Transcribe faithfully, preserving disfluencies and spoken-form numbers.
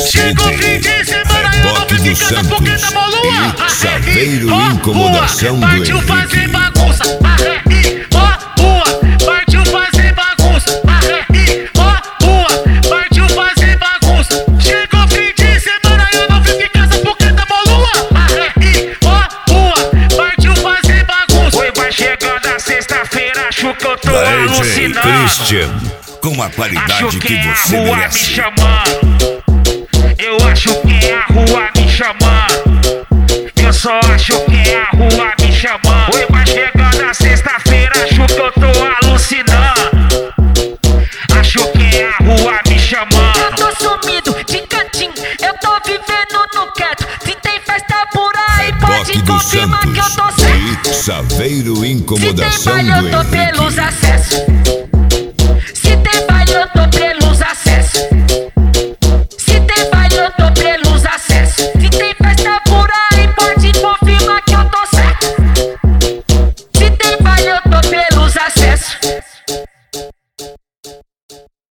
Chega o fim de semana, eu não fico em casa porque tá mó lua. E Saveiro Incomodação do Partiu fazer Henrique. bagunça. Arre, ó, rua. Partiu fazer bagunça. Arre, ó, rua. Partiu fazer bagunça. Chega o fim de semana, eu não fico em casa porque tá mó lua. Arre, ó, rua. Partiu fazer bagunça. Oi, vai chegando a sexta-feira, acho que eu tô D J alucinando. Christian, com a qualidade Acho que que é a você rua merece. me chamando. Eu acho que é a rua me chamando. Eu só acho que é a rua me chamando. Oi, vai chegando a sexta-feira, acho que eu tô alucinando. Acho que é a rua me chamando. Eu tô sumido de cantinho, eu tô vivendo no quieto. Se tem festa por aí, pode Reboque do confirmar que eu tô Santos certo. e Saveiro Se tem Incomodação baile, do eu tô pelos Henrique. acessos.